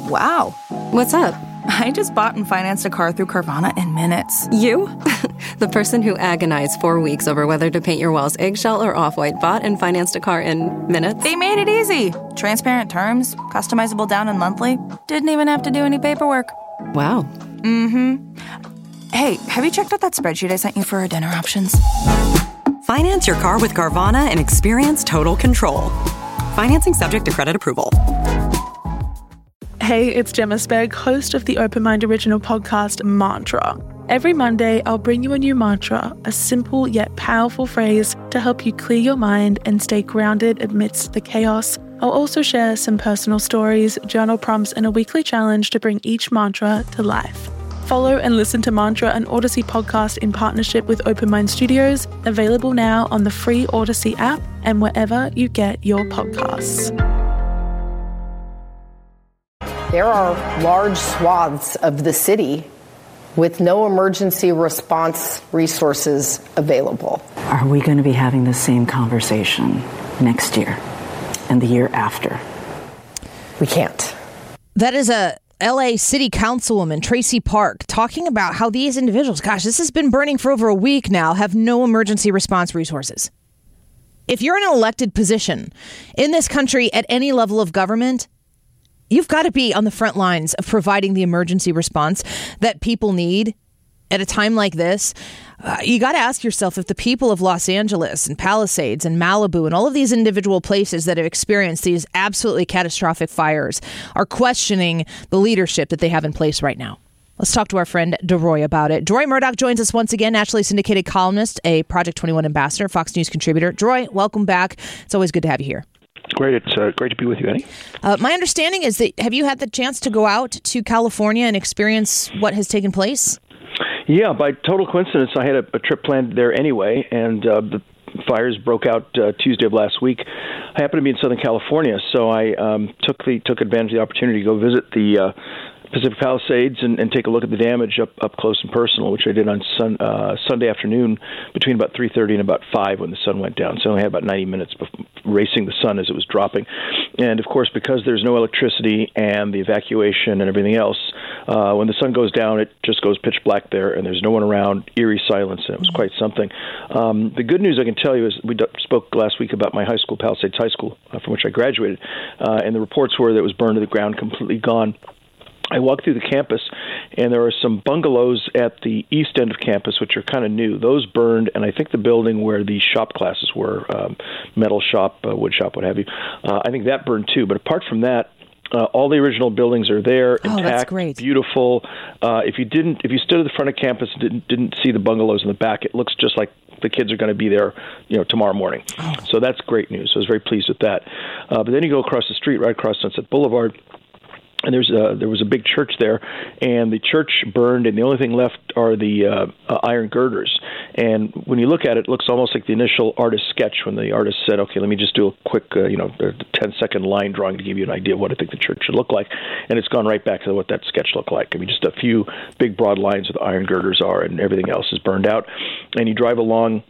Wow. What's up? I just bought and financed a car through Carvana in minutes. You? The person who agonized 4 weeks over whether to paint your walls eggshell or off-white bought and financed a car in minutes? They made it easy. Transparent terms, customizable down and monthly. Didn't even have to do any paperwork. Wow. Mm-hmm. Hey, have you checked out that spreadsheet I sent you for our dinner options? Finance your car with Carvana and experience total control. Financing subject to credit approval. Hey, it's Gemma Spegg, host of the Open Mind original podcast, Mantra. Every Monday, I'll bring you a new mantra, a simple yet powerful phrase to help you clear your mind and stay grounded amidst the chaos. I'll also share some personal stories, journal prompts, and a weekly challenge to bring each mantra to life. Follow and listen to Mantra, an Odyssey podcast in partnership with Open Mind Studios, available now on the free Odyssey app and wherever you get your podcasts. There are large swaths of the city with no emergency response resources available. Are we going to be having the same conversation next year and the year after? We can't. That is a LA City Councilwoman, Tracy Park, talking about how these individuals, gosh, this has been burning for over a week now, have no emergency response resources. If you're in an elected position in this country at any level of government, you've got to be on the front lines of providing the emergency response that people need at a time like this. You got to ask yourself if the people of Los Angeles and Palisades and Malibu and all of these individual places that have experienced these absolutely catastrophic fires are questioning the leadership that they have in place right now. Let's talk to our friend DeRoy about it. DeRoy Murdock joins us once again, nationally syndicated columnist, a Project 21 ambassador, Fox News contributor. DeRoy, welcome back. It's always good to have you here. Great. It's great to be with you, Annie. My understanding is that, have you had the chance to go out to California and experience what has taken place? Yeah, by total coincidence, I had a trip planned there anyway, and the fires broke out Tuesday of last week. I happened to be in Southern California, so I took advantage of the opportunity to go visit the Pacific Palisades and take a look at the damage up close and personal, which I did on Sunday afternoon between about 3:30 and about 5 when the sun went down. So I only had about 90 minutes racing the sun as it was dropping. And, of course, because there's no electricity and the evacuation and everything else, when the sun goes down, it just goes pitch black there, and there's no one around, eerie silence, and it was quite something. The good news I can tell you is we spoke last week about my high school, Palisades High School, from which I graduated, and the reports were that it was burned to the ground, completely gone. I walked through the campus, and there are some bungalows at the east end of campus, which are kind of new. Those burned, and I think the building where the shop classes were, metal shop, wood shop, what have you, I think that burned too. But apart from that, all the original buildings are there, intact, that's great. Beautiful. If you stood at the front of campus and didn't see the bungalows in the back, it looks just like the kids are going to be there, tomorrow morning. Oh. So that's great news. I was very pleased with that. But then you go across the street, right across Sunset Boulevard, and there was a big church there, and the church burned, and the only thing left are the iron girders. And when you look at it, it looks almost like the initial artist sketch when the artist said, okay, let me just do a quick, 10-second line drawing to give you an idea of what I think the church should look like. And it's gone right back to what that sketch looked like. I mean, just a few big, broad lines where the iron girders are, and everything else is burned out. And you drive along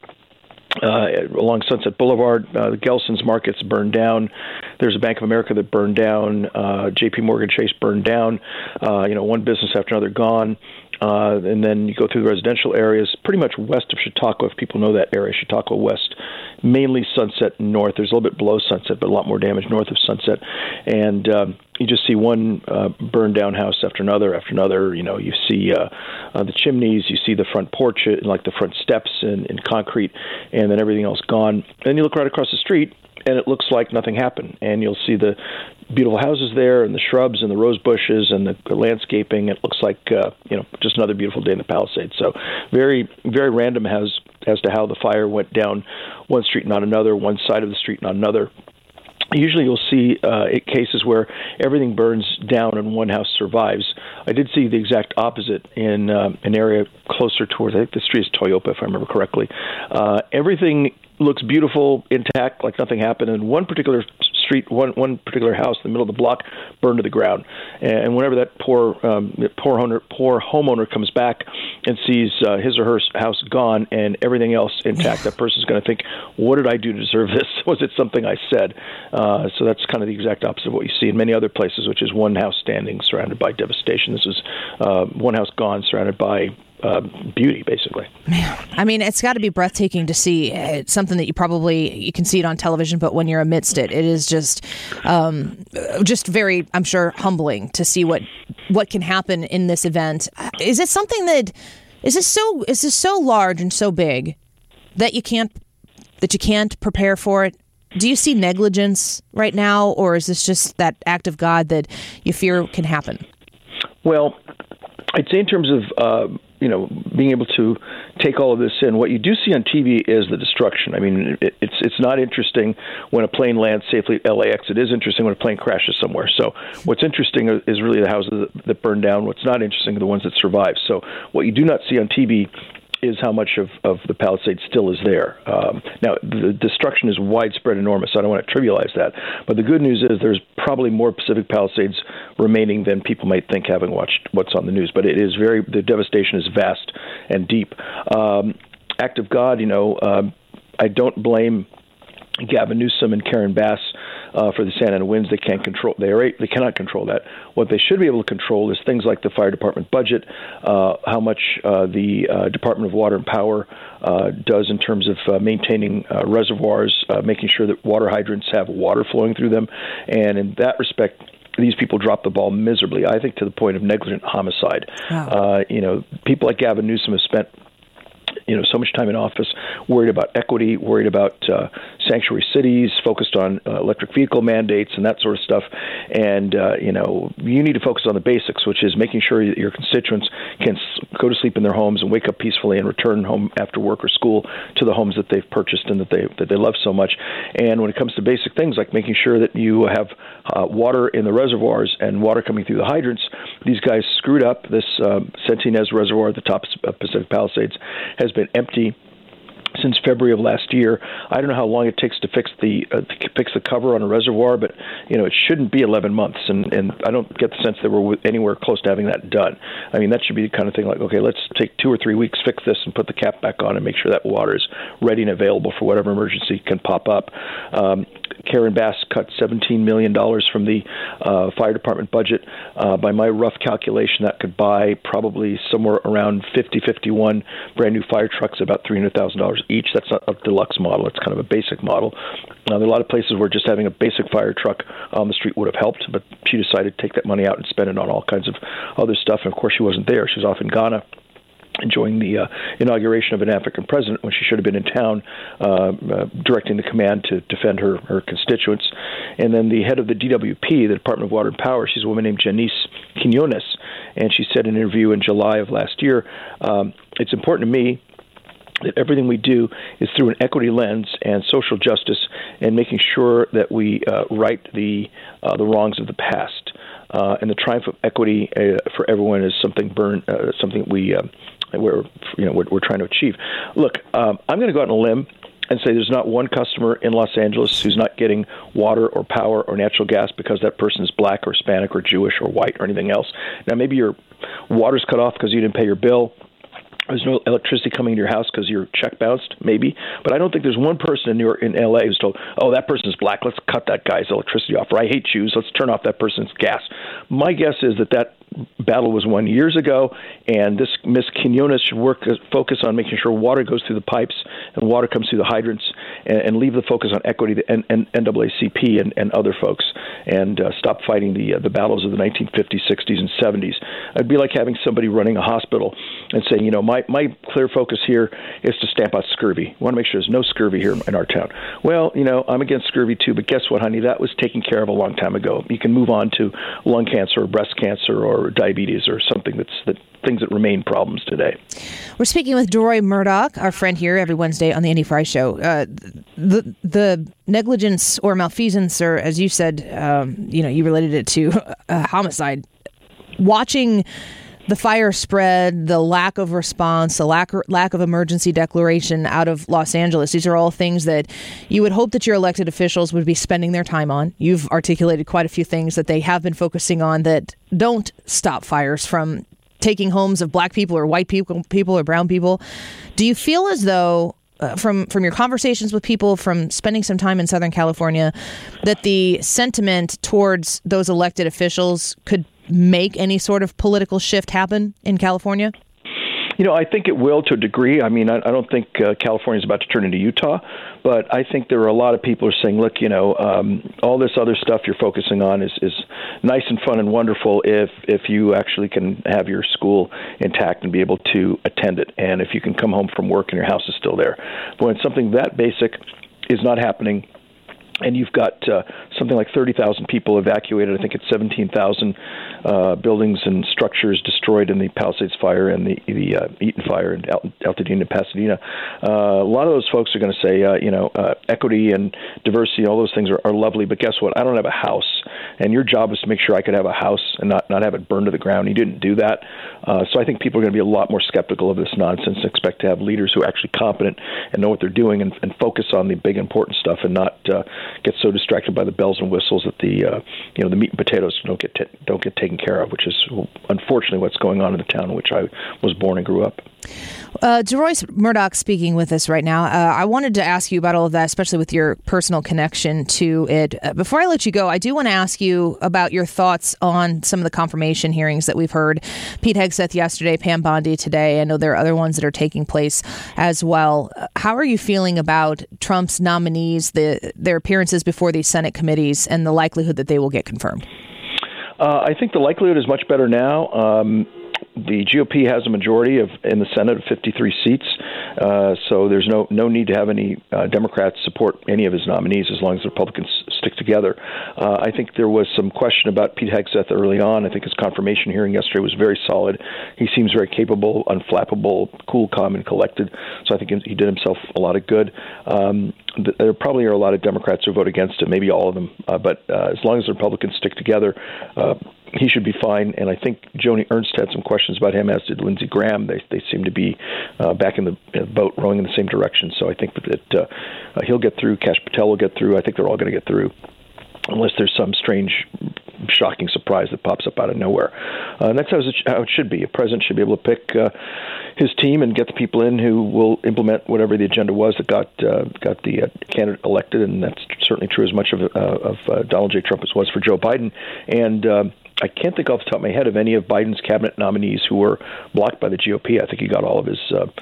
Sunset Boulevard, the Gelson's Market's burned down. There's a Bank of America that burned down. J.P. Morgan Chase burned down. One business after another gone. And then you go through the residential areas, pretty much west of Chautauqua, if people know that area, Chautauqua West, mainly Sunset North. There's a little bit below Sunset, but a lot more damage north of Sunset. And you just see one burned down house after another after another. You see the chimneys, you see the front porch, like the front steps in concrete, and then everything else gone. And then you look right across the street, and it looks like nothing happened. And you'll see the beautiful houses there, and the shrubs, and the rose bushes, and the landscaping. It looks like just another beautiful day in the Palisades. So very, very random as to how the fire went down one street, not another, one side of the street, not another. Usually you'll see cases where everything burns down and one house survives. I did see the exact opposite in an area closer towards, I think the street is Toyopa, if I remember correctly. Everything looks beautiful, intact, like nothing happened. And one particular street, one particular house in the middle of the block burned to the ground. And whenever that poor homeowner comes back and sees his or her house gone and everything else intact, that person's going to think, what did I do to deserve this? Was it something I said? So that's kind of the exact opposite of what you see in many other places, which is one house standing surrounded by devastation. This is one house gone surrounded by beauty, basically. Man, I mean, it's got to be breathtaking to see. It's something that you can see it on television, but when you're amidst it, it is just very, I'm sure, humbling to see what can happen in this event. Is it something that is this so large and so big that you can't prepare for it? Do you see negligence right now, or is this just that act of God that you fear can happen? Well, I'd say in terms of being able to take all of this in, what you do see on TV is the destruction. I mean, it's not interesting when a plane lands safely at LAX. It is interesting when a plane crashes somewhere. So what's interesting is really the houses that burn down. What's not interesting are the ones that survive. So what you do not see on TV is how much of the Palisades still is there. Now, the destruction is widespread, enormous. So I don't want to trivialize that. But the good news is there's probably more Pacific Palisades remaining than people might think, having watched what's on the news. But the devastation is vast and deep. Act of God, I don't blame Gavin Newsom and Karen Bass for the Santa Ana winds. They can't control. They cannot control that. What they should be able to control is things like the fire department budget, how much the Department of Water and Power does in terms of maintaining reservoirs, making sure that water hydrants have water flowing through them, and in that respect, these people drop the ball miserably. I think to the point of negligent homicide. Wow. People like Gavin Newsom have spent so much time in office, worried about equity, worried about sanctuary cities, focused on electric vehicle mandates and that sort of stuff. And, you need to focus on the basics, which is making sure that your constituents can go to sleep in their homes and wake up peacefully and return home after work or school to the homes that they've purchased and that they love so much. And when it comes to basic things like making sure that you have water in the reservoirs and water coming through the hydrants, these guys screwed up. This Centinez Reservoir at the top of Pacific Palisades has been empty since February of last year. I don't know how long it takes to fix the cover on a reservoir, but it shouldn't be 11 months, and I don't get the sense that we're anywhere close to having that done. I mean, that should be the kind of thing like, okay, let's take 2 or 3 weeks, fix this, and put the cap back on, and make sure that water is ready and available for whatever emergency can pop up. Karen Bass cut $17 million from the fire department budget. By my rough calculation, that could buy probably somewhere around 51 brand new fire trucks, about $300,000 each. That's not a deluxe model. It's kind of a basic model. There are a lot of places where just having a basic fire truck on the street would have helped, but she decided to take that money out and spend it on all kinds of other stuff. And, of course, she wasn't there. She was off in Ghana enjoying the inauguration of an African president when she should have been in town directing the command to defend her constituents. And then the head of the DWP, the Department of Water and Power, she's a woman named Janice Quinones, and she said in an interview in July of last year, it's important to me that everything we do is through an equity lens and social justice and making sure that we right the wrongs of the past. And the triumph of equity for everyone is something we're trying to achieve. Look, I'm going to go out on a limb and say there's not one customer in Los Angeles who's not getting water or power or natural gas because that person is black or Hispanic or Jewish or white or anything else. Now, maybe your water's cut off because you didn't pay your bill. There's no electricity coming to your house because your check bounced, maybe. But I don't think there's one person in New York, in L.A. who's told, oh, that person's black, let's cut that guy's electricity off. Or I hate Jews, let's turn off that person's gas. My guess is that battle was won years ago, and this Miss Quinones should focus on making sure water goes through the pipes and water comes through the hydrants, and leave the focus on equity and NAACP and other folks, and stop fighting the battles of the 1950s, 60s, and 70s. It'd be like having somebody running a hospital and saying, my clear focus here is to stamp out scurvy. We want to make sure there's no scurvy here in our town. Well, I'm against scurvy too, but guess what, honey? That was taken care of a long time ago. You can move on to lung cancer or breast cancer or diabetes or something things that remain problems today. We're speaking with Doroy Murdoch, our friend here every Wednesday on the Andy Fry Show. The negligence or malfeasance, or as you said, you related it to homicide. Watching the fire spread, the lack of response, the lack of emergency declaration out of Los Angeles. These are all things that you would hope that your elected officials would be spending their time on. You've articulated quite a few things that they have been focusing on that don't stop fires from taking homes of black people or white people or brown people. Do you feel as though from your conversations with people, from spending some time in Southern California, that the sentiment towards those elected officials could make any sort of political shift happen in California? I think it will to a degree. I mean, I don't think California is about to turn into Utah, but I think there are a lot of people who are saying, look, all this other stuff you're focusing on is nice and fun and wonderful if you actually can have your school intact and be able to attend it, and if you can come home from work and your house is still there. But when something that basic is not happening, and you've got something like 30,000 people evacuated. I think it's 17,000 buildings and structures destroyed in the Palisades fire and the Eaton fire in Altadena, Pasadena. A lot of those folks are going to say, equity and diversity, all those things are lovely, but guess what? I don't have a house, and your job is to make sure I could have a house and not have it burned to the ground. You didn't do that. So I think people are going to be a lot more skeptical of this nonsense and expect to have leaders who are actually competent and know what they're doing and focus on the big important stuff and not get so distracted by the bells and whistles that the meat and potatoes don't get taken care of, which is unfortunately what's going on in the town in which I was born and grew up. DeRoy Murdock speaking with us right now. I wanted to ask you about all of that, especially with your personal connection to it. Before I let you go, I do want to ask you about your thoughts on some of the confirmation hearings that we've heard. Pete Hegseth yesterday, Pam Bondi today. I know there are other ones that are taking place as well. How are you feeling about Trump's nominees, their appearances before these Senate committees, and the likelihood that they will get confirmed? I think the likelihood is much better now. The GOP has a majority in the Senate of 53 seats, so there's no need to have any Democrats support any of his nominees as long as the Republicans stick together. I think there was some question about Pete Hegseth early on. I think his confirmation hearing yesterday was very solid. He seems very capable, unflappable, cool, calm, and collected, so I think he did himself a lot of good. There probably are a lot of Democrats who vote against him, maybe all of them, but as long as the Republicans stick together, he should be fine. And I think Joni Ernst had some questions about him, as did Lindsey Graham. They seem to be back in the boat, rowing in the same direction. So I think that he'll get through. Kash Patel will get through. I think they're all going to get through, unless there's some strange, shocking surprise that pops up out of nowhere. And that's how it should be. A president should be able to pick his team and get the people in who will implement whatever the agenda was that got the candidate elected, and that's certainly true as much of Donald J. Trump as was for Joe Biden. And I can't think off the top of my head of any of Biden's cabinet nominees who were blocked by the GOP. I think he got all of his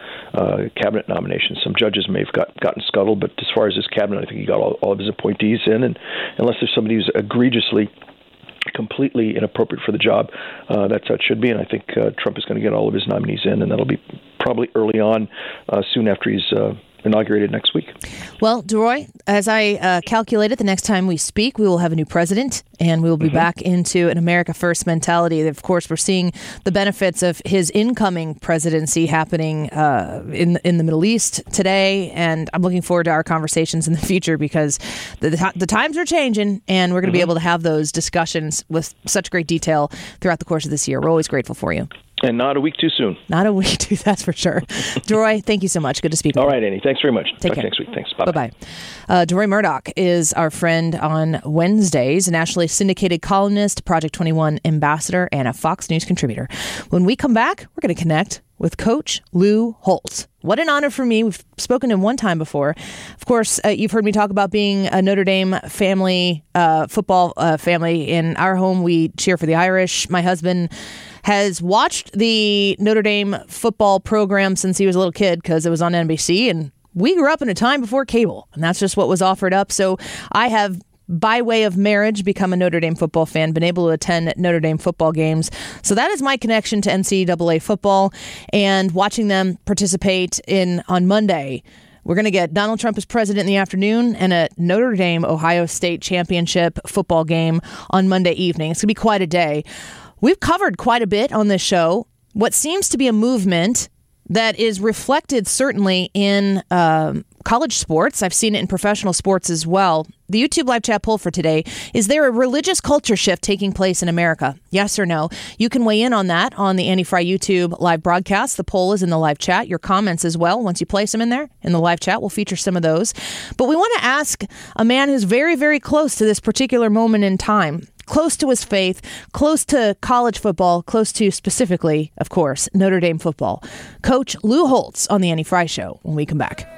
cabinet nominations. Some judges may have gotten scuttled, but as far as his cabinet, I think he got all of his appointees in. And unless there's somebody who's egregiously, completely inappropriate for the job, that's how it should be. And I think Trump is going to get all of his nominees in, and that'll be probably early on, soon after he's inaugurated next week. Well, DeRoy, as I calculated, the next time we speak, we will have a new president, and we will be back into an America First mentality. Of course, we're seeing the benefits of his incoming presidency happening in the Middle East today, and I'm looking forward to our conversations in the future because the times are changing, and we're going to be able to have those discussions with such great detail throughout the course of this year. We're always grateful for you. And not a week too soon. Not a week too, that's for sure. DeRoy, thank you so much. Good to speak with you. All right, Annie. Thanks very much. Take care. Next week. Thanks. Bye-bye. Bye-bye. DeRoy Murdock is our friend on Wednesdays, a nationally syndicated columnist, Project 21 ambassador, and a Fox News contributor. When we come back, we're going to connect with Coach Lou Holtz. What an honor for me. We've spoken to him one time before. Of course, you've heard me talk about being a Notre Dame family, football family. In our home, we cheer for the Irish. My husband has watched the Notre Dame football program since he was a little kid because it was on NBC, and we grew up in a time before cable, and that's just what was offered up. So I have, by way of marriage, become a Notre Dame football fan, been able to attend Notre Dame football games. So that is my connection to NCAA football and watching them participate on Monday. We're going to get Donald Trump as president in the afternoon and a Notre Dame Ohio State championship football game on Monday evening. It's going to be quite a day. We've covered quite a bit on this show what seems to be a movement that is reflected certainly in college sports. I've seen it in professional sports as well. The YouTube live chat poll for today: is there a religious culture shift taking place in America? Yes or no? You can weigh in on that on the Annie Frey YouTube live broadcast. The poll is in the live chat. Your comments as well. Once you place them in there in the live chat, we'll feature some of those. But we want to ask a man who's very, very close to this particular moment in time. close to his faith, close to college football, close to specifically, of course, Notre Dame football. Coach Lou Holtz on the Annie Frey Show when we come back.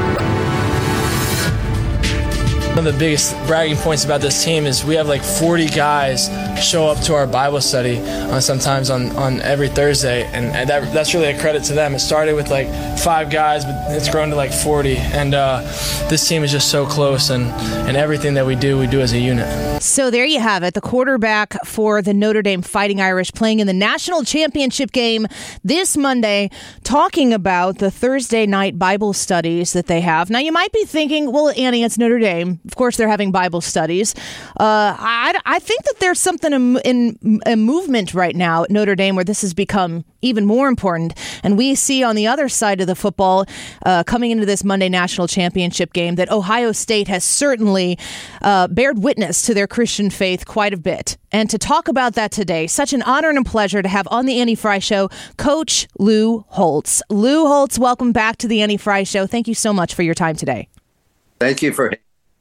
One of the biggest bragging points about this team is we have like 40 guys show up to our Bible study sometimes on every Thursday, and that's really a credit to them. It started with like 5 guys, but it's grown to like 40, and this team is just so close, and everything that we do as a unit. So there you have it, the quarterback for the Notre Dame Fighting Irish playing in the national championship game this Monday, talking about the Thursday night Bible studies that they have. Now you might be thinking, well, Annie, it's Notre Dame. Of course, they're having Bible studies. I think that there's something in a movement right now at Notre Dame where this has become even more important. And we see on the other side of the football, coming into this Monday national championship game, that Ohio State has certainly bared witness to their Christian faith quite a bit. And to talk about that today, such an honor and a pleasure to have on the Annie Frey Show, Coach Lou Holtz. Lou Holtz, welcome back to the Annie Frey Show. Thank you so much for your time today. Thank you for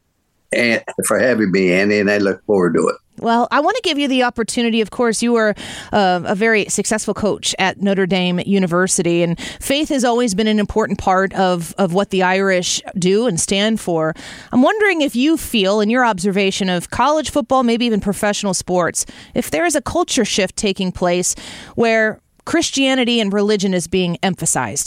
having me, Annie, and I look forward to it. Well, I want to give you the opportunity. Of course, you were a very successful coach at Notre Dame University, and faith has always been an important part of what the Irish do and stand for. I'm wondering if you feel, in your observation of college football, maybe even professional sports, if there is a culture shift taking place where Christianity and religion is being emphasized.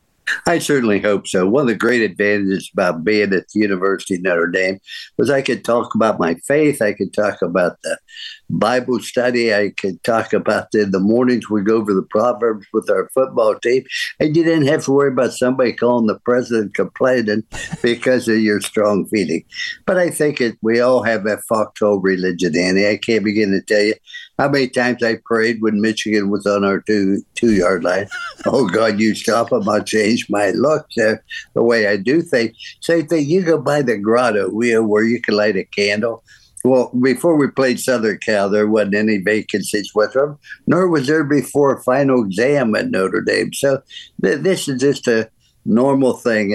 I certainly hope so. One of the great advantages about being at the University of Notre Dame was I could talk about my faith. I could talk about the Bible study. I could talk about in the mornings we go over the Proverbs with our football team. And you didn't have to worry about somebody calling the president complaining because of your strong feeling. But I think we all have that foxhole religion, Annie. I can't begin to tell you how many times I prayed when Michigan was on our two-yard line. Oh, God, you stop them, I'll change my looks, the way I do things. Same thing, you go by the grotto where you can light a candle. Well, before we played Southern Cal, there wasn't any vacancies with them, nor was there before a final exam at Notre Dame. So this is just a normal thing.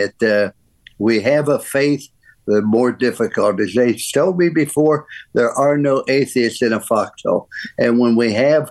We have a faith. The more difficult, as they told me before, there are no atheists in a foxhole. And when we have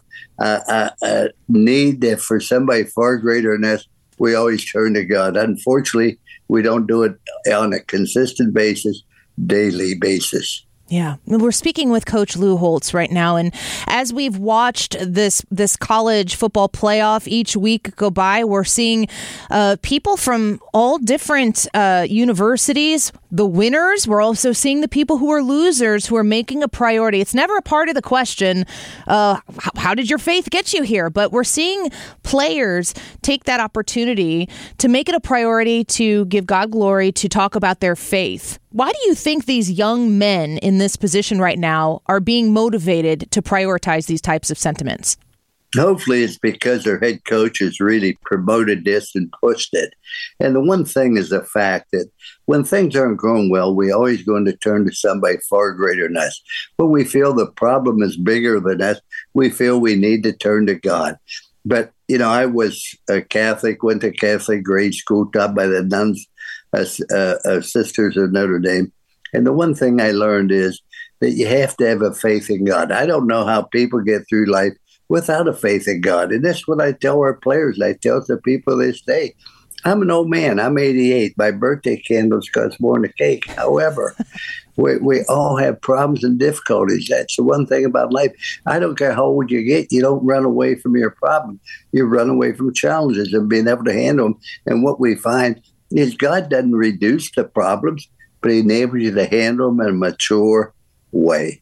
a need for somebody far greater than us, we always turn to God. Unfortunately, we don't do it on a consistent basis, daily basis. Yeah, we're speaking with Coach Lou Holtz right now, and as we've watched this college football playoff each week go by, we're seeing people from all different universities, the winners. We're also seeing the people who are losers, who are making a priority. It's never a part of the question, how did your faith get you here? But we're seeing players take that opportunity to make it a priority to give God glory, to talk about their faith. Why do you think these young men in this position right now are being motivated to prioritize these types of sentiments? Hopefully it's because their head coach has really promoted this and pushed it. And the one thing is the fact that when things aren't going well, we're always going to turn to somebody far greater than us. When we feel the problem is bigger than us, we feel we need to turn to God. But, I was a Catholic, went to Catholic grade school, taught by the nuns, sisters of Notre Dame. And the one thing I learned is that you have to have a faith in God. I don't know how people get through life without a faith in God. And that's what I tell our players. I tell the people this day. I'm an old man. I'm 88. My birthday candles cost more than a cake. However, we all have problems and difficulties. That's the one thing about life. I don't care how old you get. You don't run away from your problem. You run away from challenges and being able to handle them. And what we find is God doesn't reduce the problems, but he enables you to handle them in a mature way.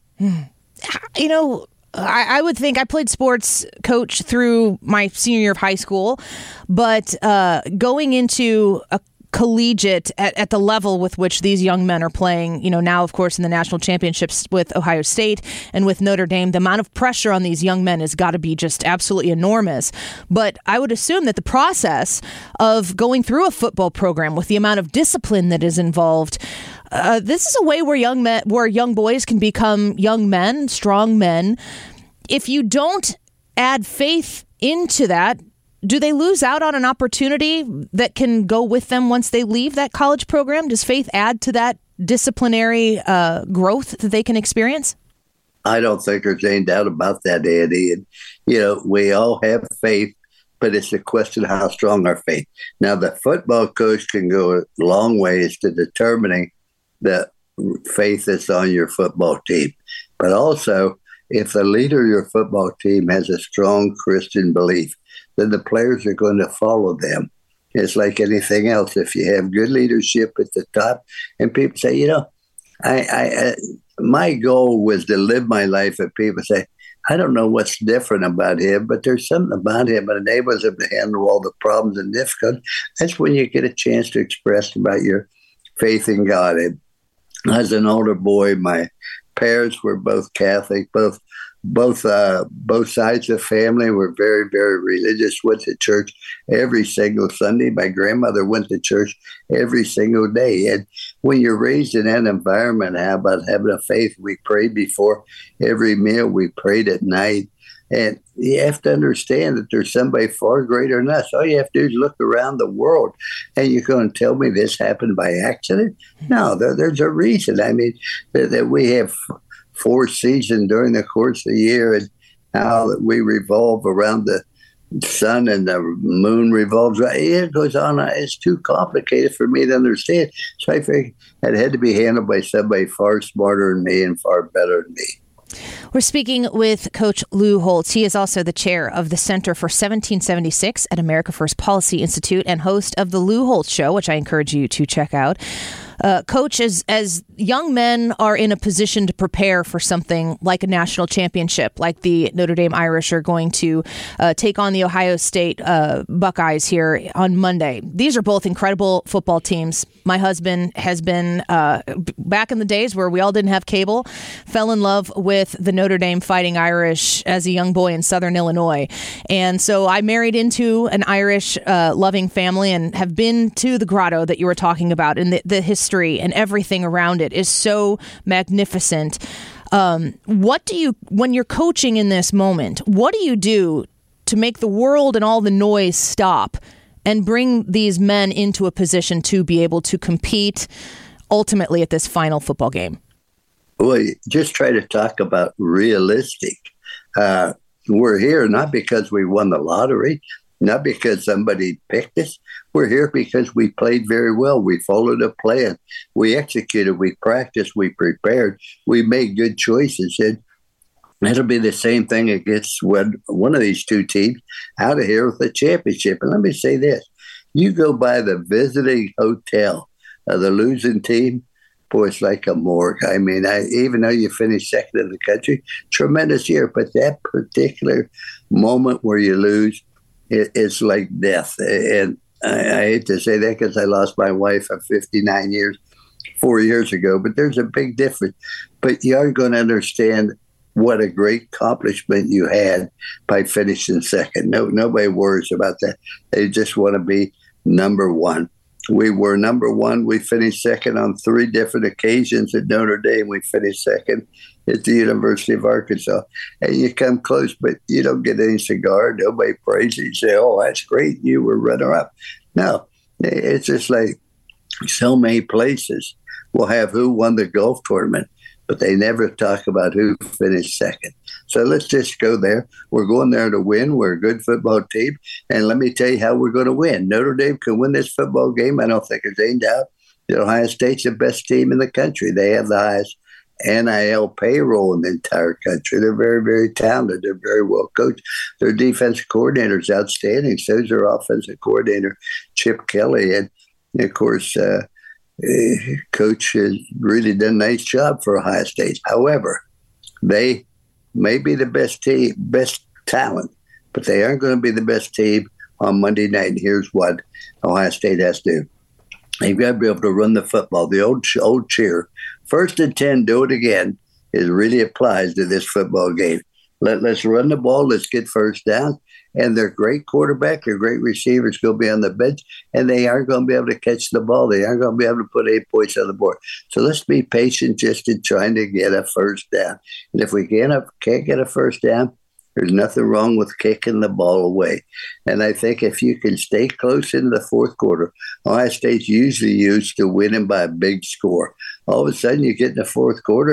I would think I played sports, coach, through my senior year of high school, but going into a collegiate at the level with which these young men are playing, now, of course, in the national championships with Ohio State and with Notre Dame, the amount of pressure on these young men has got to be just absolutely enormous. But I would assume that the process of going through a football program with the amount of discipline that is involved, this is a way where young boys can become young men, strong men. If you don't add faith into that, do they lose out on an opportunity that can go with them once they leave that college program? Does faith add to that disciplinary growth that they can experience? I don't think there's any doubt about that, Eddie. And, we all have faith, but it's a question of how strong our faith. Now, the football coach can go a long ways to determining the faith that's on your football team. But also, if the leader of your football team has a strong Christian belief, then the players are going to follow them. It's like anything else. If you have good leadership at the top, and people say, my goal was to live my life, and people say, I don't know what's different about him, but there's something about him that enables him to handle all the problems and difficulties. That's when you get a chance to express about your faith in God. And as an older boy, my parents were both Catholic, both sides of the family were very, very religious, went to church every single Sunday. My grandmother went to church every single day. And when you're raised in that environment, how about having a faith? We prayed before every meal. We prayed at night. And you have to understand that there's somebody far greater than us. All you have to do is look around the world, and you're going to tell me this happened by accident? No, there's a reason. I mean, that we have 4 seasons during the course of the year, and how we revolve around the sun and the moon revolves. It goes on. It's too complicated for me to understand. So I figured it had to be handled by somebody far smarter than me and far better than me. We're speaking with Coach Lou Holtz. He is also the chair of the Center for 1776 at America First Policy Institute and host of the Lou Holtz Show, which I encourage you to check out. Coach, as young men are in a position to prepare for something like a national championship, like the Notre Dame Irish are going to take on the Ohio State Buckeyes here on Monday. These are both incredible football teams. My husband has been, back in the days where we all didn't have cable, fell in love with the Notre Dame Fighting Irish as a young boy in Southern Illinois. And so I married into an Irish loving family and have been to the grotto that you were talking about, and the history and everything around it is so magnificent. What do you, when you're coaching in this moment, what do you do to make the world and all the noise stop and bring these men into a position to be able to compete ultimately at this final football game? Well, just try to talk about realistic. We're here not because we won the lottery, not because somebody picked us. We're here because we played very well. We followed a plan. We executed. We practiced. We prepared. We made good choices. And it'll be the same thing against one of these two teams out of here with the championship. And let me say this. You go by the visiting hotel of the losing team, boy, it's like a morgue. I mean, even though you finished second in the country, tremendous year. But that particular moment where you lose, it's like death. And I hate to say that because I lost my wife of 59 years 4 years ago, but there's a big difference. But you aren't going to understand what a great accomplishment you had by finishing second. Nobody worries about that. They just want to be number one. We were number one. We finished second on 3 different occasions at Notre Dame. We finished second at the University of Arkansas. And you come close, but you don't get any cigar. Nobody praises you. You say, oh, that's great. You were runner-up. No, it's just like so many places will have who won the golf tournament, but they never talk about who finished second. So let's just go there. We're going there to win. We're a good football team. And let me tell you how we're going to win. Notre Dame can win this football game. I don't think there's any doubt. Ohio State's the best team in the country. They have the highest NIL payroll in the entire country. They're very, very talented. They're very well coached. Their defensive coordinator is outstanding. So is their offensive coordinator, Chip Kelly. And, of course, Coach has really done a nice job for Ohio State. However, they may be the best team, best talent, but they aren't going to be the best team on Monday night. And here's what Ohio State has to do. They've got to be able to run the football. The old cheer, 1st and 10, do it again, it really applies to this football game. Let's run the ball. Let's get first down. And their great quarterback, their great receivers going to be on the bench, and they aren't going to be able to catch the ball. They aren't going to be able to put 8 points on the board. So let's be patient just in trying to get a first down. And if we can't get a first down, there's nothing wrong with kicking the ball away. And I think if you can stay close into the fourth quarter, Ohio State's usually used to winning by a big score. All of a sudden, you get in the fourth quarter,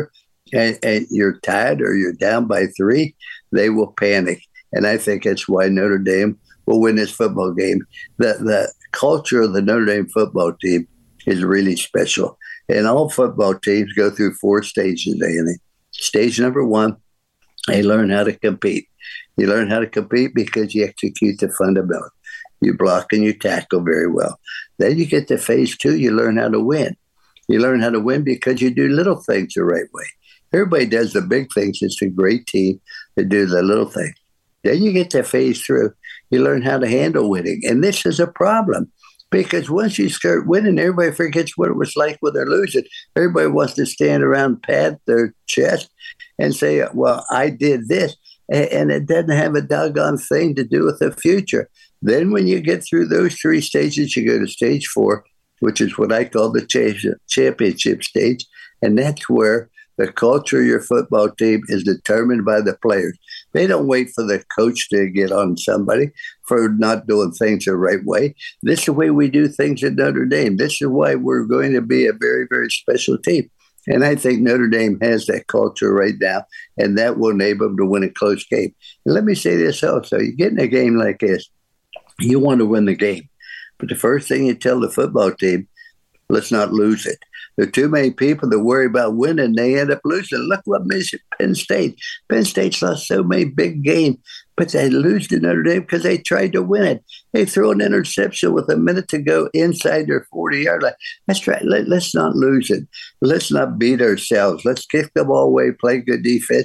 and you're tied or you're down by 3, they will panic. And I think that's why Notre Dame will win this football game. The culture of the Notre Dame football team is really special. And all football teams go through 4 stages, Annie. Stage number 1, they learn how to compete. You learn how to compete because you execute the fundamentals. You block and you tackle very well. Then you get to phase 2, you learn how to win. You learn how to win because you do little things the right way. Everybody does the big things. It's a great team to do the little things. Then you get to phase 3, you learn how to handle winning. And this is a problem because once you start winning, everybody forgets what it was like when they're losing. Everybody wants to stand around, pat their chest and say, well, I did this. And it doesn't have a doggone thing to do with the future. Then when you get through those 3 stages, you go to stage 4, which is what I call the championship stage. And that's where the culture of your football team is determined by the players. They don't wait for the coach to get on somebody for not doing things the right way. This is the way we do things at Notre Dame. This is why we're going to be a very, very special team. And I think Notre Dame has that culture right now, and that will enable them to win a close game. And let me say this also. You get in a game like this, you want to win the game. But the first thing you tell the football team, let's not lose it. There are too many people that worry about winning. They end up losing. Look what Penn State. Penn State's lost so many big games, but they lose to Notre Dame because they tried to win it. They threw an interception with a minute to go inside their 40-yard line. That's right. Let's not lose it. Let's not beat ourselves. Let's kick the ball away, play good defense,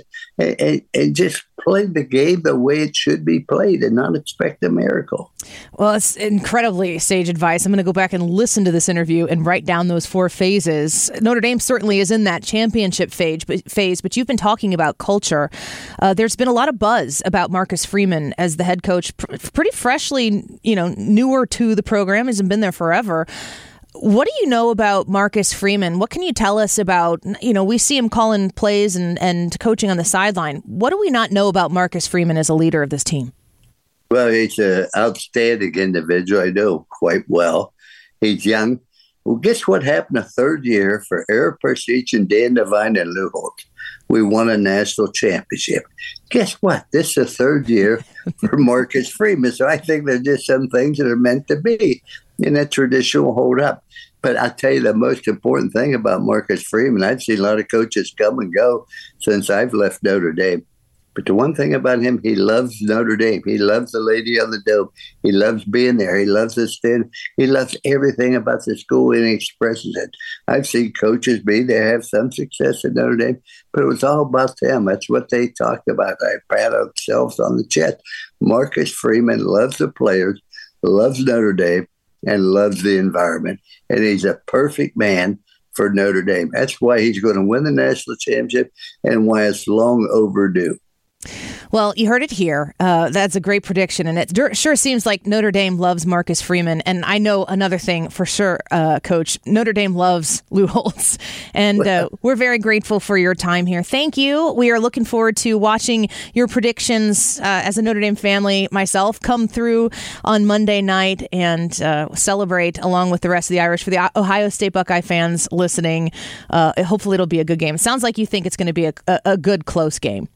and just play the game the way it should be played and not expect a miracle. Well, it's incredibly sage advice. I'm going to go back and listen to this interview and write down those 4 phases. Notre Dame certainly is in that championship phase, but you've been talking about culture. There's been a lot of buzz about Marcus Freeman as the head coach, pretty freshly, newer to the program, hasn't been there forever. What do you know about Marcus Freeman? What can you tell us about, we see him calling plays and coaching on the sideline. What do we not know about Marcus Freeman as a leader of this team? Well, he's an outstanding individual. I know quite well. He's young. Well, guess what happened the 3rd year for Eric Persich and Dan Devine and Lou Holtz? We won a national championship. Guess what? This is the 3rd year for Marcus Freeman. So I think there's just some things that are meant to be, and that tradition will hold up. But I'll tell you the most important thing about Marcus Freeman, I've seen a lot of coaches come and go since I've left Notre Dame. But the one thing about him, he loves Notre Dame. He loves the Lady on the Dome. He loves being there. He loves the stand. He loves everything about the school, and he expresses it. I've seen coaches they have some success at Notre Dame, but it was all about them. That's what they talked about. They pat themselves on the chest. Marcus Freeman loves the players, loves Notre Dame, and loves the environment. And he's a perfect man for Notre Dame. That's why he's going to win the national championship and why it's long overdue. Well, you heard it here. That's a great prediction. And it sure seems like Notre Dame loves Marcus Freeman. And I know another thing for sure, Coach. Notre Dame loves Lou Holtz. And we're very grateful for your time here. Thank you. We are looking forward to watching your predictions as a Notre Dame family, myself, come through on Monday night and celebrate along with the rest of the Irish. For the Ohio State Buckeye fans listening, hopefully it'll be a good game. It sounds like you think it's going to be a good, close game.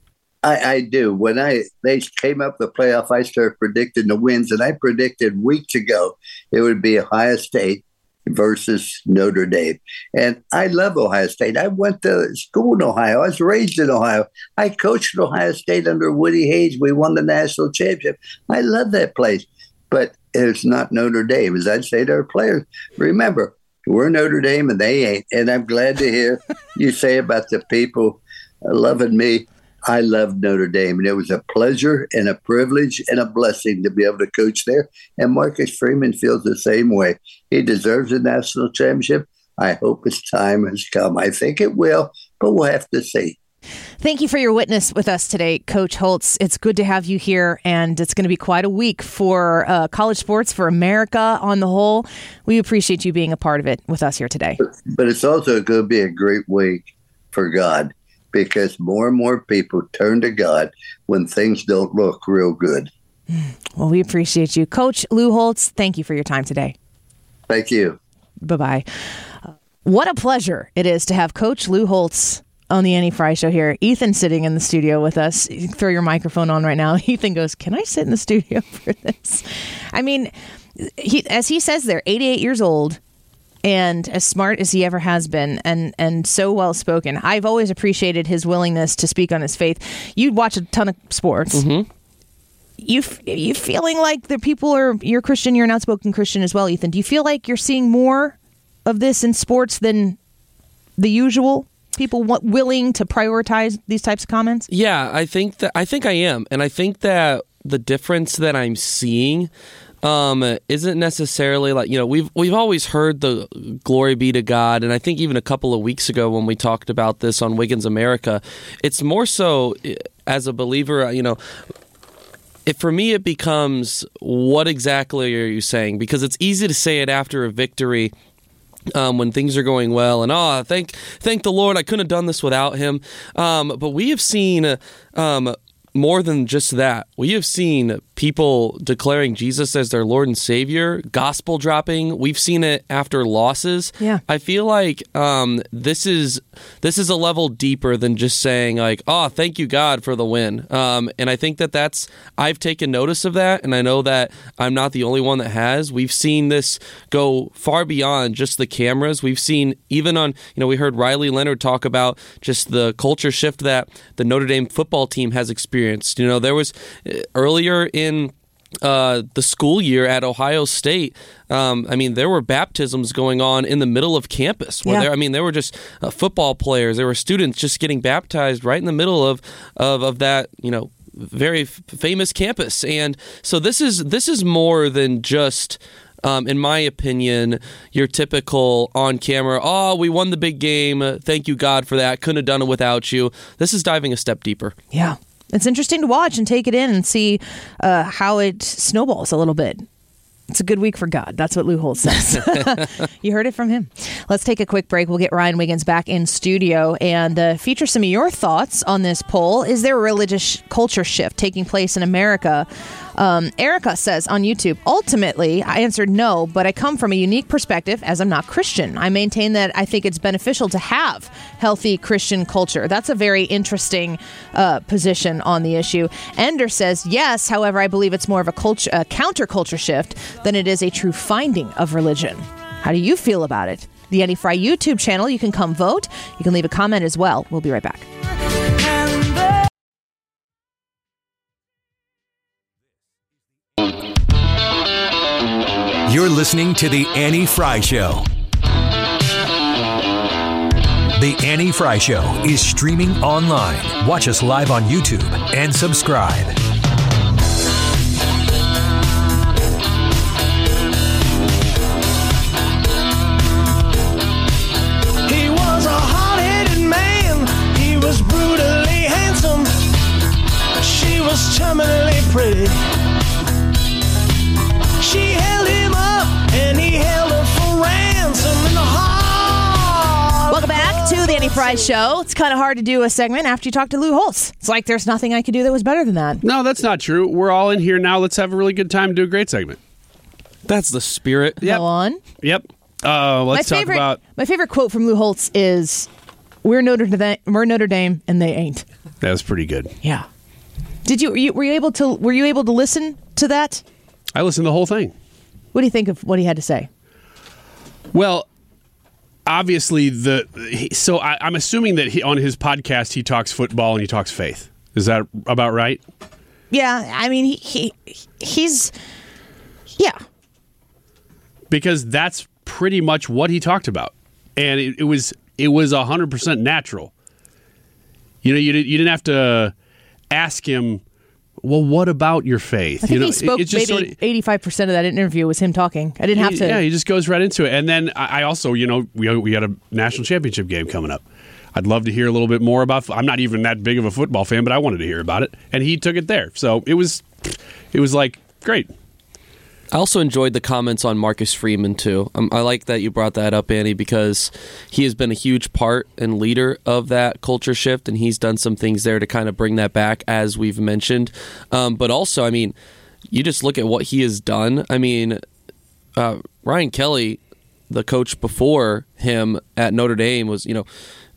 I do. When they came up the playoff, I started predicting the wins, and I predicted weeks ago it would be Ohio State versus Notre Dame. And I love Ohio State. I went to school in Ohio. I was raised in Ohio. I coached at Ohio State under Woody Hayes. We won the national championship. I love that place. But it's not Notre Dame. As I'd say to our players, remember, we're Notre Dame and they ain't. And I'm glad to hear you say about the people loving me. I love Notre Dame, and it was a pleasure and a privilege and a blessing to be able to coach there. And Marcus Freeman feels the same way. He deserves a national championship. I hope his time has come. I think it will, but we'll have to see. Thank you for your witness with us today, Coach Holtz. It's good to have you here, and it's going to be quite a week for college sports, for America on the whole. We appreciate you being a part of it with us here today. But it's also going to be a great week for God, because more and more people turn to God when things don't look real good. Well, we appreciate you. Coach Lou Holtz, thank you for your time today. Thank you. Bye-bye. What a pleasure it is to have Coach Lou Holtz on the Annie Frey Show here. Ethan sitting in the studio with us. Throw your microphone on right now. Ethan goes, "Can I sit in the studio for this?" I mean, as he says there, 88 years old and as smart as he ever has been and so well spoken. I've always appreciated his willingness to speak on his faith. You'd watch a ton of sports. Mm-hmm. You feeling like the people you're Christian, you're an outspoken Christian as well, Ethan. Do you feel like you're seeing more of this in sports than the usual? People willing to prioritize these types of comments? Yeah, I think I am. And I think that the difference that I'm seeing isn't necessarily like, we've always heard the glory be to God. And I think even a couple of weeks ago when we talked about this on Wiggins America, it's more so as a believer, for me, it becomes, what exactly are you saying? Because it's easy to say it after a victory, when things are going well, and thank the Lord, I couldn't have done this without him. But we have seen more than just that. We have seen people declaring Jesus as their Lord and Savior, gospel dropping. We've seen it after losses. Yeah. I feel like this is a level deeper than just saying like, "Oh, thank you God for the win." And I think I've taken notice of that, and I know that I'm not the only one that has. We've seen this go far beyond just the cameras. We've seen even on, we heard Riley Leonard talk about just the culture shift that the Notre Dame football team has experienced. There was earlier in the school year at Ohio State, there were baptisms going on in the middle of campus. Where there were just football players, there were students just getting baptized right in the middle of that, very famous campus. And so this is more than just, in my opinion, your typical on camera, "Oh, we won the big game. Thank you God for that. Couldn't have done it without you." This is diving a step deeper. Yeah. It's interesting to watch and take it in and see how it snowballs a little bit. It's a good week for God. That's what Lou Holtz says. You heard it from him. Let's take a quick break. We'll get Ryan Wiggins back in studio and feature some of your thoughts on this poll. Is there a religious culture shift taking place in America? Erica says on YouTube, ultimately, I answered no, but I come from a unique perspective as I'm not Christian. I maintain that I think it's beneficial to have healthy Christian culture. That's a very interesting position on the issue. Ender says, yes, however, I believe it's more of a counterculture shift than it is a true finding of religion. How do you feel about it? The Annie Frey YouTube channel, you can come vote. You can leave a comment as well. We'll be right back. You're listening to The Annie Frey Show. The Annie Frey Show is streaming online. Watch us live on YouTube and subscribe. He was a hard-headed man. He was brutally handsome. She was charmingly pretty. She held him up, and he held her for ransom in the heart. Welcome back to the Annie Frey Show. It's kind of hard to do a segment after you talk to Lou Holtz. It's like there's nothing I could do that was better than that. No, that's not true. We're all in here now. Let's have a really good time and do a great segment. That's the spirit. Go on. Yep. Let's talk about... My favorite quote from Lou Holtz is, we're Notre Dame, and they ain't. That was pretty good. Yeah. Were you able to listen to that? I listened to the whole thing. What do you think of what he had to say? Well, obviously, I'm assuming that on his podcast he talks football and he talks faith. Is that about right? Yeah, I mean he's yeah. Because that's pretty much what he talked about, and it was 100% natural. You didn't have to ask him, well, what about your faith? I think he spoke maybe 85% of that interview was him talking. I didn't have to. Yeah, he just goes right into it. And then I also, we got a national championship game coming up. I'd love to hear a little bit more about. I'm not even that big of a football fan, but I wanted to hear about it, and he took it there. So it was like great. I also enjoyed the comments on Marcus Freeman, too. I like that you brought that up, Annie, because he has been a huge part and leader of that culture shift, and he's done some things there to kind of bring that back, as we've mentioned. But also, I mean, you just look at what he has done. I mean, Ryan Kelly, the coach before him at Notre Dame, was,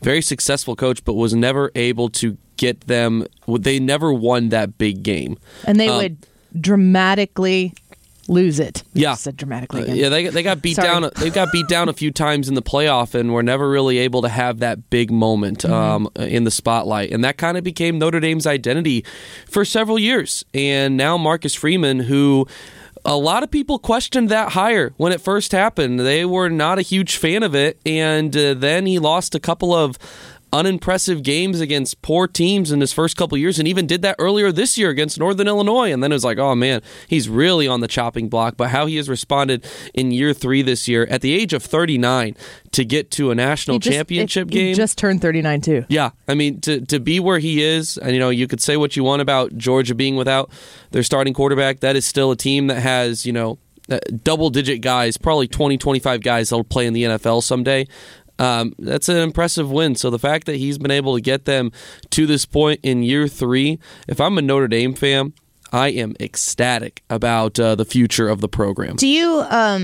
very successful coach, but was never able to get them. They never won that big game, and they would dramatically lose it. Yeah, I said dramatically again. Yeah, they got beat down. They got beat down a few times in the playoff, and were never really able to have that big moment in the spotlight. And that kind of became Notre Dame's identity for several years. And now Marcus Freeman, who a lot of people questioned that hire when it first happened. They were not a huge fan of it, and then he lost a couple of unimpressive games against poor teams in his first couple years, and even did that earlier this year against Northern Illinois. And then it was like, oh man, he's really on the chopping block. But how he has responded in year 3 this year at the age of 39 to get to a national championship game. He just turned 39 too. Yeah, I mean, to be where he is, and you could say what you want about Georgia being without their starting quarterback. That is still a team that has, double-digit guys, probably 20, 25 guys that will play in the NFL someday. That's an impressive win. So the fact that he's been able to get them to this point in year 3, if I'm a Notre Dame fan, I am ecstatic about the future of the program. Do you,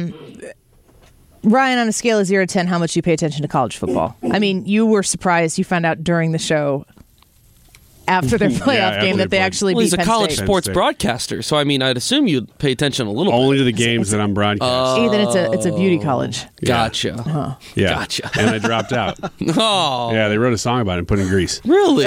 Ryan, on a scale of 0 to 10, how much do you pay attention to college football? I mean, you were surprised. You found out during the show after their playoff game that they actually beat He's a Penn college State. sports broadcaster, so I mean, I'd assume you'd pay attention a little Only bit. to the games that I'm broadcasting. Ethan, it's a beauty college. Gotcha. Uh-huh. Yeah. Gotcha. And I dropped out. Oh. Yeah, they wrote a song about it and put in Grease. Really?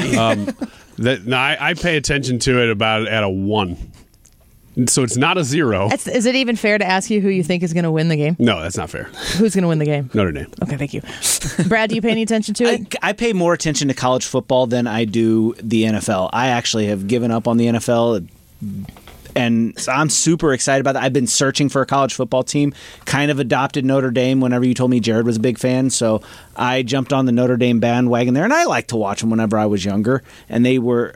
I pay attention to it about at a 1. So it's not a 0. Is it even fair to ask you who you think is going to win the game? No, that's not fair. Who's going to win the game? Notre Dame. Okay, thank you. Brad, do you pay any attention to it? I pay more attention to college football than I do the NFL. I actually have given up on the NFL, and so I'm super excited about that. I've been searching for a college football team, kind of adopted Notre Dame whenever you told me Jared was a big fan, so I jumped on the Notre Dame bandwagon there, and I liked to watch them whenever I was younger, and they were,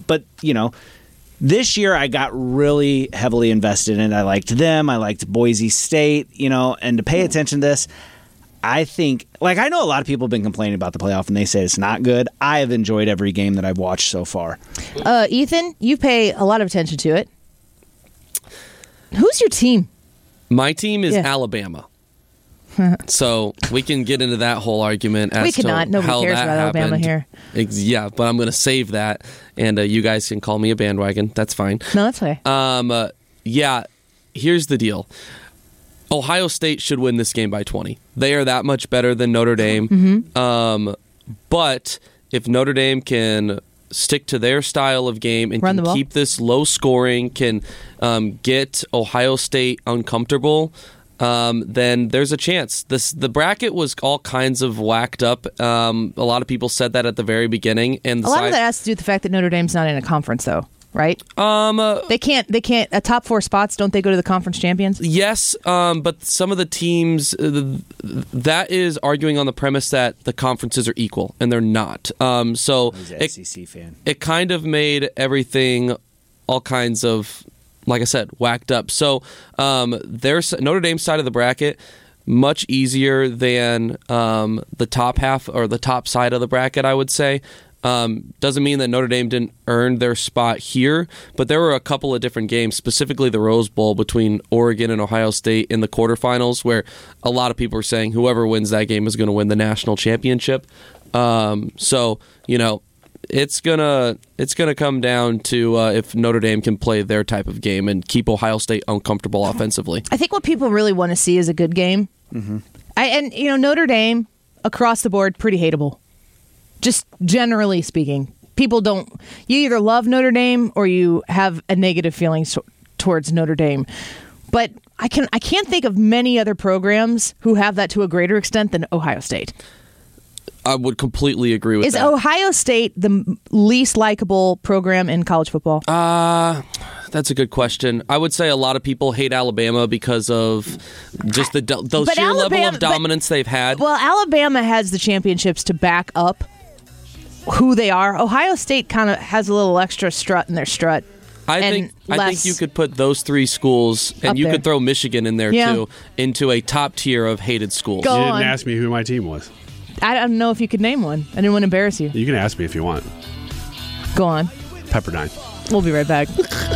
this year, I got really heavily invested in it. I liked them. I liked Boise State, and to pay attention to this, I think, I know a lot of people have been complaining about the playoff and they say it's not good. I have enjoyed every game that I've watched so far. Ethan, you pay a lot of attention to it. Who's your team? My team is Alabama. So we can get into that whole argument as to how that happened. Nobody cares about Alabama here. Yeah, but I'm going to save that, and you guys can call me a bandwagon. That's fine. No, that's okay. Here's the deal. Ohio State should win this game by 20. They are that much better than Notre Dame. Mm-hmm. But if Notre Dame can stick to their style of game and can keep this low scoring, can get Ohio State uncomfortable, then there's a chance. The bracket was all kinds of whacked up. A lot of people said that at the very beginning, and a lot of that has to do with the fact that Notre Dame's not in a conference, though, right? They can't. A top 4 spots. Don't they go to the conference champions? Yes, but some of the teams that is arguing on the premise that the conferences are equal, and they're not. So He's an SEC fan. It kind of made everything all kinds of, like I said, whacked up. So there's Notre Dame's side of the bracket, much easier than the top half or the top side of the bracket, I would say. Doesn't mean that Notre Dame didn't earn their spot here, but there were a couple of different games, specifically the Rose Bowl between Oregon and Ohio State in the quarterfinals, where a lot of people are saying whoever wins that game is going to win the national championship. It's gonna come down to if Notre Dame can play their type of game and keep Ohio State uncomfortable offensively. I think what people really want to see is a good game. Mm-hmm. Notre Dame across the board pretty hateable. Just generally speaking, people don't. You either love Notre Dame or you have a negative feeling towards Notre Dame. But I can't think of many other programs who have that to a greater extent than Ohio State. I would completely agree with that. Is Ohio State the least likable program in college football? That's a good question. I would say a lot of people hate Alabama because of just the sheer level of dominance they've had. Well, Alabama has the championships to back up who they are. Ohio State kind of has a little extra strut in their strut. I think you could put those 3 schools, and you could throw Michigan in there too, into a top tier of hated schools. You didn't ask me who my team was. I don't know if you could name one. I didn't want to embarrass you. You can ask me if you want. Go on. Pepperdine. We'll be right back.